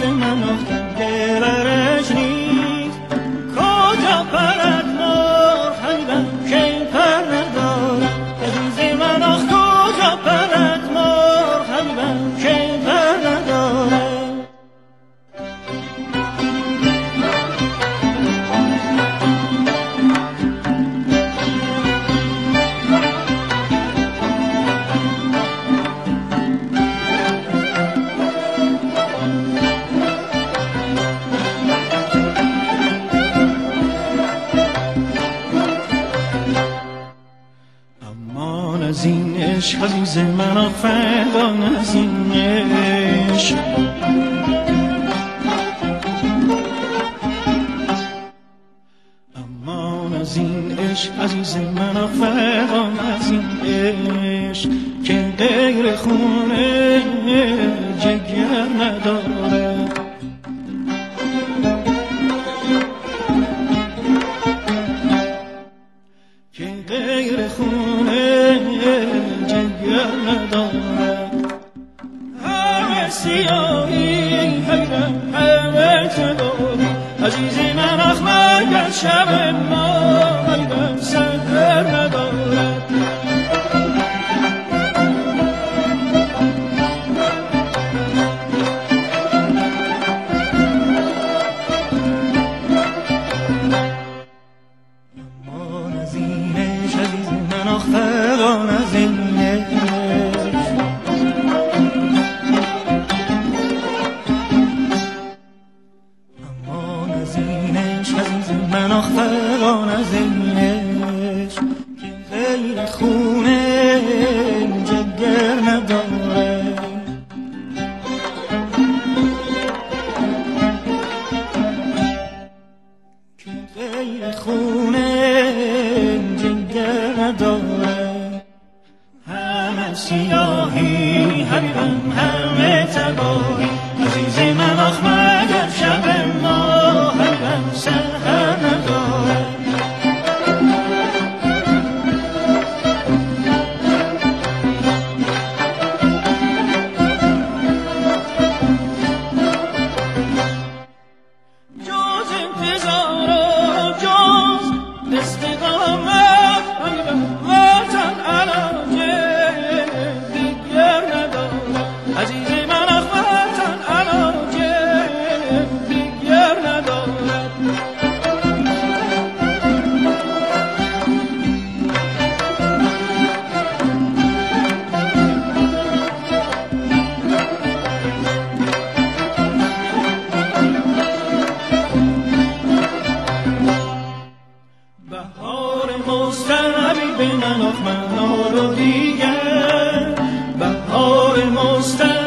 من آخر دلش نیست کجا پرد مار حیبم که پر ندارم عزیز من آخ کجا پرد مار حیبم که پر ندارم از این عشق عزیز من فدان از این عشق امان از این عشق عزیز من فدان از این عشق که غیر خونه جگر نداره که غیر خونه جگر نداره همه سیاهی حیرم همه تباری عزیزی من آخ مگر شب ما حیرم سهر نداره فدان از این عشق امان از این عشق عزیز من فدان از این عشق که غیر خونه جگر نداره که غیر خونه جگر نداره همه سیاهی حبیبم همه تباهی عزیز من آخ مگر شب ما حبیبم سهر نداره جز انتظار و جز استقامت حبیبم وطن علاجه دیگر نداره عزیز من آخ وطن علاجه دیگر نداره بهار مستربی به من آخ من رو دیگر بهار مستربی